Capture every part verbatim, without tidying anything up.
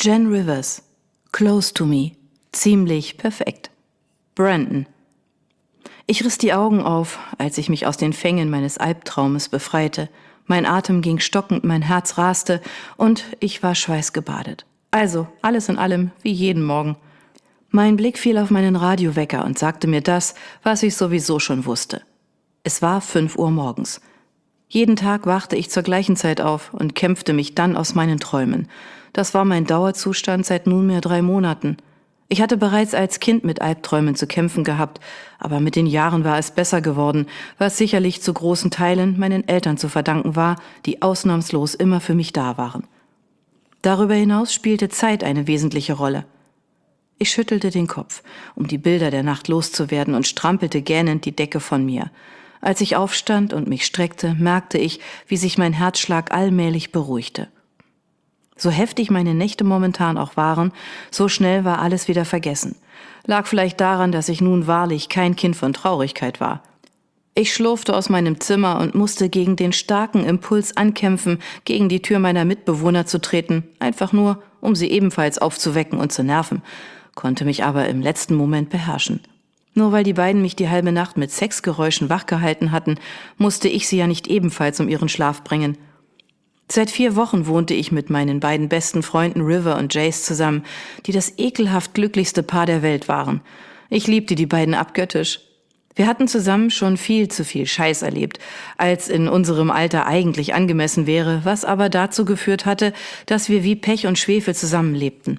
Jen Rivers, Close to Me, ziemlich perfekt. Brandon. Ich riss die Augen auf, als ich mich aus den Fängen meines Albtraumes befreite. Mein Atem ging stockend, mein Herz raste und ich war schweißgebadet. Also, alles in allem, wie jeden Morgen. Mein Blick fiel auf meinen Radiowecker und sagte mir das, was ich sowieso schon wusste. Es war fünf Uhr morgens. Jeden Tag wachte ich zur gleichen Zeit auf und kämpfte mich dann aus meinen Träumen. Das war mein Dauerzustand seit nunmehr drei Monaten. Ich hatte bereits als Kind mit Albträumen zu kämpfen gehabt, aber mit den Jahren war es besser geworden, was sicherlich zu großen Teilen meinen Eltern zu verdanken war, die ausnahmslos immer für mich da waren. Darüber hinaus spielte Zeit eine wesentliche Rolle. Ich schüttelte den Kopf, um die Bilder der Nacht loszuwerden und strampelte gähnend die Decke von mir. Als ich aufstand und mich streckte, merkte ich, wie sich mein Herzschlag allmählich beruhigte. So heftig meine Nächte momentan auch waren, so schnell war alles wieder vergessen. Lag vielleicht daran, dass ich nun wahrlich kein Kind von Traurigkeit war. Ich schlurfte aus meinem Zimmer und musste gegen den starken Impuls ankämpfen, gegen die Tür meiner Mitbewohner zu treten, einfach nur, um sie ebenfalls aufzuwecken und zu nerven, konnte mich aber im letzten Moment beherrschen. Nur weil die beiden mich die halbe Nacht mit Sexgeräuschen wachgehalten hatten, musste ich sie ja nicht ebenfalls um ihren Schlaf bringen. Seit vier Wochen wohnte ich mit meinen beiden besten Freunden River und Jace zusammen, die das ekelhaft glücklichste Paar der Welt waren. Ich liebte die beiden abgöttisch. Wir hatten zusammen schon viel zu viel Scheiß erlebt, als in unserem Alter eigentlich angemessen wäre, was aber dazu geführt hatte, dass wir wie Pech und Schwefel zusammenlebten.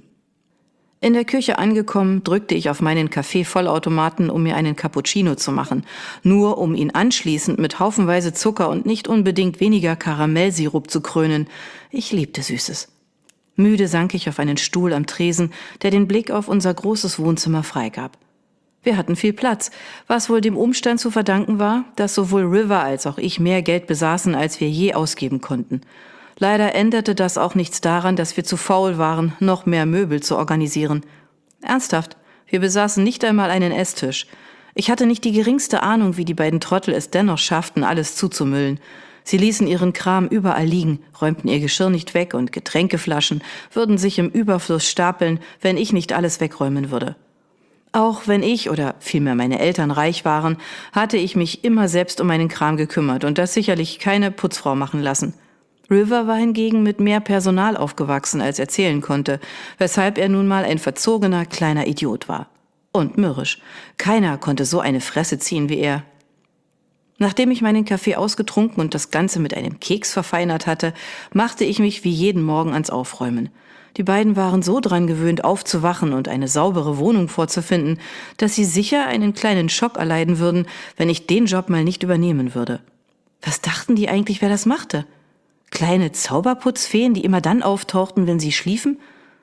In der Küche angekommen, drückte ich auf meinen Kaffee-Vollautomaten, um mir einen Cappuccino zu machen, nur um ihn anschließend mit haufenweise Zucker und nicht unbedingt weniger Karamellsirup zu krönen. Ich liebte Süßes. Müde sank ich auf einen Stuhl am Tresen, der den Blick auf unser großes Wohnzimmer freigab. Wir hatten viel Platz, was wohl dem Umstand zu verdanken war, dass sowohl River als auch ich mehr Geld besaßen, als wir je ausgeben konnten. Leider änderte das auch nichts daran, dass wir zu faul waren, noch mehr Möbel zu organisieren. Ernsthaft, wir besaßen nicht einmal einen Esstisch. Ich hatte nicht die geringste Ahnung, wie die beiden Trottel es dennoch schafften, alles zuzumüllen. Sie ließen ihren Kram überall liegen, räumten ihr Geschirr nicht weg und Getränkeflaschen würden sich im Überfluss stapeln, wenn ich nicht alles wegräumen würde. Auch wenn ich oder vielmehr meine Eltern reich waren, hatte ich mich immer selbst um meinen Kram gekümmert und das sicherlich keine Putzfrau machen lassen. River war hingegen mit mehr Personal aufgewachsen, als er zählen konnte, weshalb er nun mal ein verzogener kleiner Idiot war. Und mürrisch. Keiner konnte so eine Fresse ziehen wie er. Nachdem ich meinen Kaffee ausgetrunken und das Ganze mit einem Keks verfeinert hatte, machte ich mich wie jeden Morgen ans Aufräumen. Die beiden waren so dran gewöhnt, aufzuwachen und eine saubere Wohnung vorzufinden, dass sie sicher einen kleinen Schock erleiden würden, wenn ich den Job mal nicht übernehmen würde. Was dachten die eigentlich, wer das machte? Kleine Zauberputzfeen, die immer dann auftauchten, wenn sie schliefen?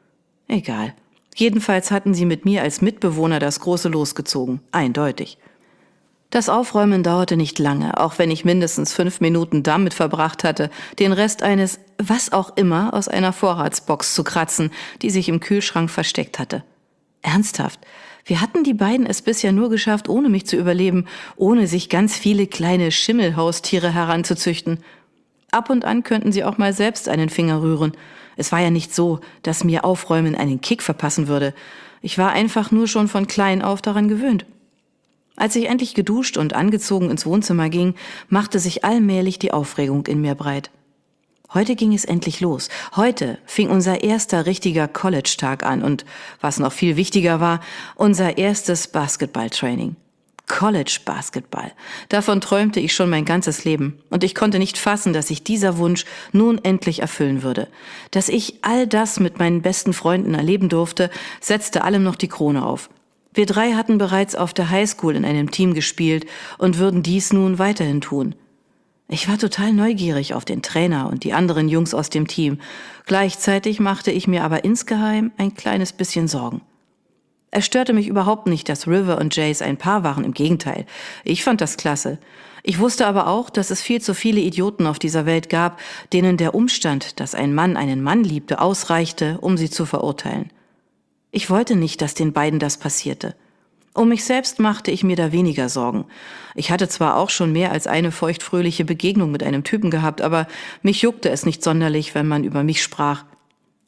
Egal. Jedenfalls hatten sie mit mir als Mitbewohner das große Los gezogen. Eindeutig. Das Aufräumen dauerte nicht lange, auch wenn ich mindestens fünf Minuten damit verbracht hatte, den Rest eines, was auch immer, aus einer Vorratsbox zu kratzen, die sich im Kühlschrank versteckt hatte. Ernsthaft, wir hatten die beiden es bisher nur geschafft, ohne mich zu überleben, ohne sich ganz viele kleine Schimmelhaustiere heranzuzüchten. Ab und an könnten sie auch mal selbst einen Finger rühren. Es war ja nicht so, dass mir Aufräumen einen Kick verpassen würde. Ich war einfach nur schon von klein auf daran gewöhnt. Als ich endlich geduscht und angezogen ins Wohnzimmer ging, machte sich allmählich die Aufregung in mir breit. Heute ging es endlich los. Heute fing unser erster richtiger College-Tag an und, was noch viel wichtiger war, unser erstes Basketball-Training. College-Basketball. Davon träumte ich schon mein ganzes Leben. Und ich konnte nicht fassen, dass sich dieser Wunsch nun endlich erfüllen würde. Dass ich all das mit meinen besten Freunden erleben durfte, setzte allem noch die Krone auf. Wir drei hatten bereits auf der Highschool in einem Team gespielt und würden dies nun weiterhin tun. Ich war total neugierig auf den Trainer und die anderen Jungs aus dem Team. Gleichzeitig machte ich mir aber insgeheim ein kleines bisschen Sorgen. Es störte mich überhaupt nicht, dass River und Jace ein Paar waren, im Gegenteil. Ich fand das klasse. Ich wusste aber auch, dass es viel zu viele Idioten auf dieser Welt gab, denen der Umstand, dass ein Mann einen Mann liebte, ausreichte, um sie zu verurteilen. Ich wollte nicht, dass den beiden das passierte. Um mich selbst machte ich mir da weniger Sorgen. Ich hatte zwar auch schon mehr als eine feuchtfröhliche Begegnung mit einem Typen gehabt, aber mich juckte es nicht sonderlich, wenn man über mich sprach.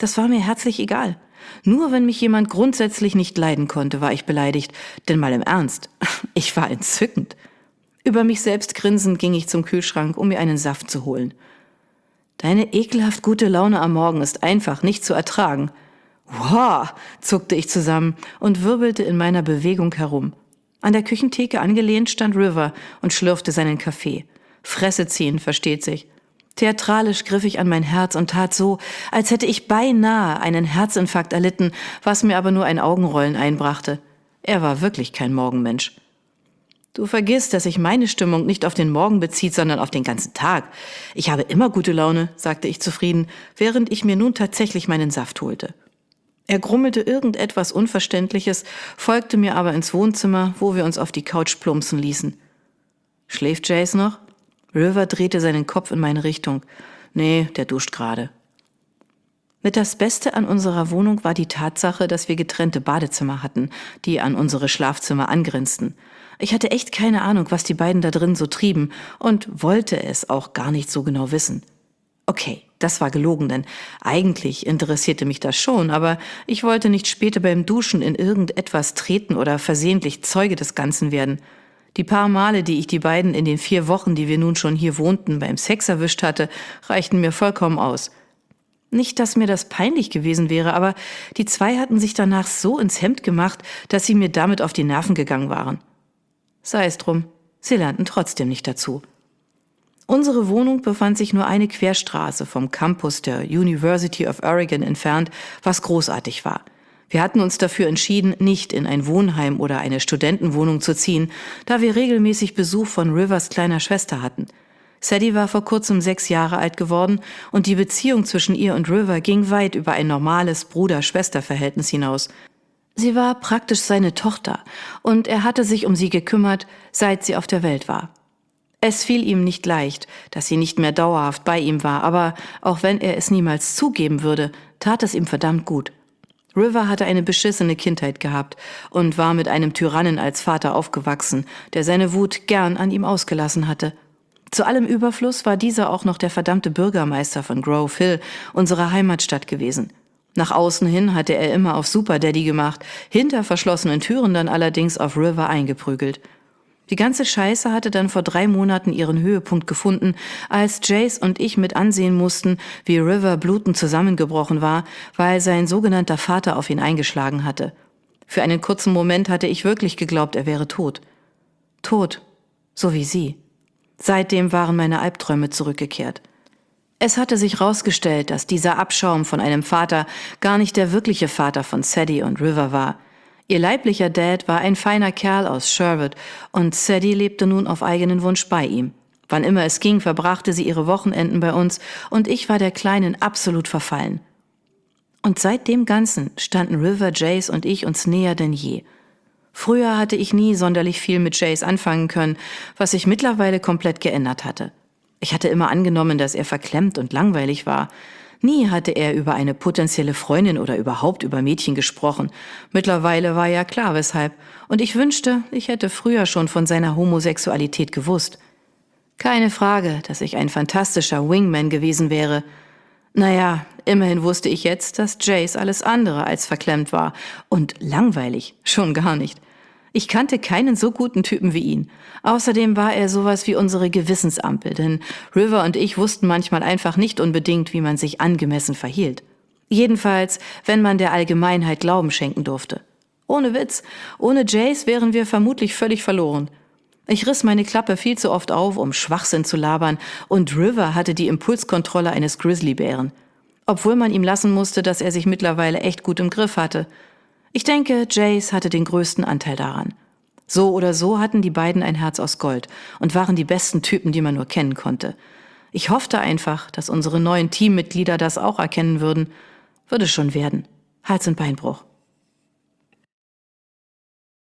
Das war mir herzlich egal. Nur wenn mich jemand grundsätzlich nicht leiden konnte, war ich beleidigt. Denn mal im Ernst, ich war entzückend. Über mich selbst grinsend ging ich zum Kühlschrank, um mir einen Saft zu holen. Deine ekelhaft gute Laune am Morgen ist einfach nicht zu ertragen. Wow, zuckte ich zusammen und wirbelte in meiner Bewegung herum. An der Küchentheke angelehnt stand River und schlürfte seinen Kaffee. Fresse ziehen, versteht sich. Theatralisch griff ich an mein Herz und tat so, als hätte ich beinahe einen Herzinfarkt erlitten, was mir aber nur ein Augenrollen einbrachte. Er war wirklich kein Morgenmensch. Du vergisst, dass sich meine Stimmung nicht auf den Morgen bezieht, sondern auf den ganzen Tag. Ich habe immer gute Laune, sagte ich zufrieden, während ich mir nun tatsächlich meinen Saft holte. Er grummelte irgendetwas Unverständliches, folgte mir aber ins Wohnzimmer, wo wir uns auf die Couch plumpsen ließen. Schläft Jace noch? River drehte seinen Kopf in meine Richtung. Nee, der duscht gerade. Mit das Beste an unserer Wohnung war die Tatsache, dass wir getrennte Badezimmer hatten, die an unsere Schlafzimmer angrenzten. Ich hatte echt keine Ahnung, was die beiden da drin so trieben und wollte es auch gar nicht so genau wissen. Okay, das war gelogen, denn eigentlich interessierte mich das schon, aber ich wollte nicht später beim Duschen in irgendetwas treten oder versehentlich Zeuge des Ganzen werden. Die paar Male, die ich die beiden in den vier Wochen, die wir nun schon hier wohnten, beim Sex erwischt hatte, reichten mir vollkommen aus. Nicht, dass mir das peinlich gewesen wäre, aber die zwei hatten sich danach so ins Hemd gemacht, dass sie mir damit auf die Nerven gegangen waren. Sei es drum, sie lernten trotzdem nicht dazu. Unsere Wohnung befand sich nur eine Querstraße vom Campus der University of Oregon entfernt, was großartig war. Wir hatten uns dafür entschieden, nicht in ein Wohnheim oder eine Studentenwohnung zu ziehen, da wir regelmäßig Besuch von Rivers kleiner Schwester hatten. Sadie war vor kurzem sechs Jahre alt geworden und die Beziehung zwischen ihr und River ging weit über ein normales Bruder-Schwester-Verhältnis hinaus. Sie war praktisch seine Tochter und er hatte sich um sie gekümmert, seit sie auf der Welt war. Es fiel ihm nicht leicht, dass sie nicht mehr dauerhaft bei ihm war, aber auch wenn er es niemals zugeben würde, tat es ihm verdammt gut. River hatte eine beschissene Kindheit gehabt und war mit einem Tyrannen als Vater aufgewachsen, der seine Wut gern an ihm ausgelassen hatte. Zu allem Überfluss war dieser auch noch der verdammte Bürgermeister von Grove Hill, unserer Heimatstadt gewesen. Nach außen hin hatte er immer auf Super Daddy gemacht, hinter verschlossenen Türen dann allerdings auf River eingeprügelt. Die ganze Scheiße hatte dann vor drei Monaten ihren Höhepunkt gefunden, als Jace und ich mit ansehen mussten, wie River blutend zusammengebrochen war, weil sein sogenannter Vater auf ihn eingeschlagen hatte. Für einen kurzen Moment hatte ich wirklich geglaubt, er wäre tot. Tot, so wie sie. Seitdem waren meine Albträume zurückgekehrt. Es hatte sich herausgestellt, dass dieser Abschaum von einem Vater gar nicht der wirkliche Vater von Sadie und River war. Ihr leiblicher Dad war ein feiner Kerl aus Sherwood und Sadie lebte nun auf eigenen Wunsch bei ihm. Wann immer es ging, verbrachte sie ihre Wochenenden bei uns und ich war der Kleinen absolut verfallen. Und seit dem Ganzen standen River, Jace und ich uns näher denn je. Früher hatte ich nie sonderlich viel mit Jace anfangen können, was sich mittlerweile komplett geändert hatte. Ich hatte immer angenommen, dass er verklemmt und langweilig war. Nie hatte er über eine potenzielle Freundin oder überhaupt über Mädchen gesprochen. Mittlerweile war ja klar, weshalb. Und ich wünschte, ich hätte früher schon von seiner Homosexualität gewusst. Keine Frage, dass ich ein fantastischer Wingman gewesen wäre. Naja, immerhin wusste ich jetzt, dass Jace alles andere als verklemmt war. Und langweilig, schon gar nicht. Ich kannte keinen so guten Typen wie ihn. Außerdem war er sowas wie unsere Gewissensampel, denn River und ich wussten manchmal einfach nicht unbedingt, wie man sich angemessen verhielt. Jedenfalls, wenn man der Allgemeinheit Glauben schenken durfte. Ohne Witz, ohne Jace wären wir vermutlich völlig verloren. Ich riss meine Klappe viel zu oft auf, um Schwachsinn zu labern, und River hatte die Impulskontrolle eines Grizzlybären. Obwohl man ihm lassen musste, dass er sich mittlerweile echt gut im Griff hatte. Ich denke, Jace hatte den größten Anteil daran. So oder so hatten die beiden ein Herz aus Gold und waren die besten Typen, die man nur kennen konnte. Ich hoffte einfach, dass unsere neuen Teammitglieder das auch erkennen würden. Würde schon werden. Hals- und Beinbruch.